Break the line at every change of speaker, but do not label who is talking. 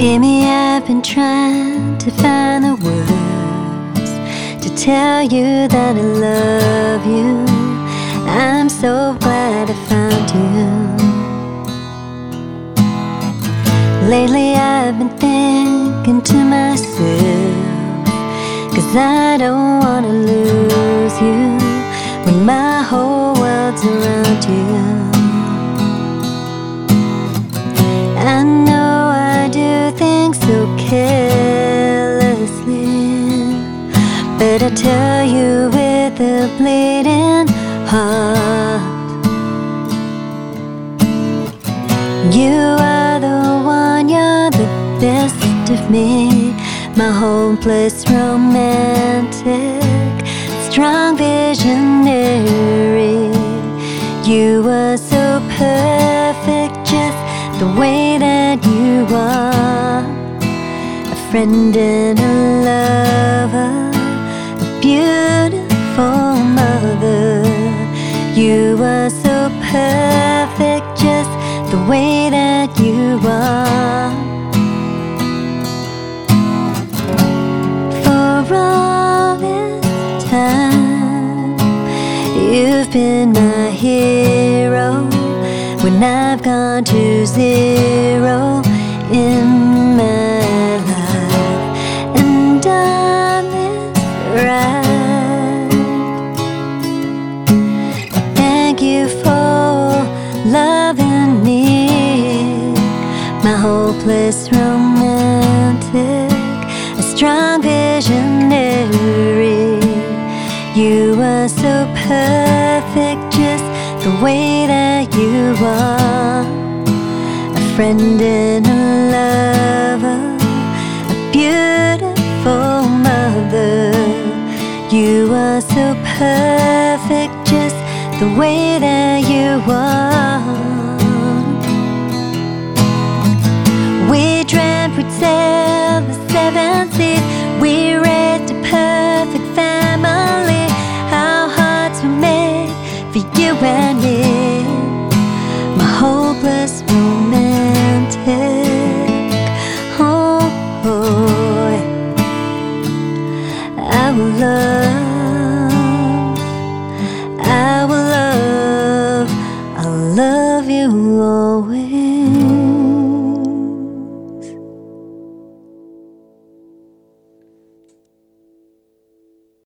Amy, I've been trying to find the words to tell you that I love you. I'm so glad I found you. Lately I've been thinking to myself, 'cause I don't wanna lose you when my whole world's around you. I know I do things so carelessly, but I tell you with a bleeding heart, you are the one, you're the best of me, my hopeless romantic, strong visionary. You were so perfect, just the way that you are, a friend and a lover, a beautiful mother. You are so perfect, just the way that you are. For all this time, you've been my hero when I've gone to zero in my life, and done this right. Thank you for loving me, my hopeless romantic, a strong visionary. You are so perfect, just the way that you are, a friend and a lover, a beautiful mother. You are so perfect, just the way that you are. We dreamt we'd sail the seven seas, we raised a perfect family. Our hearts were made for you and me, my hopeless romantic. Oh, I will love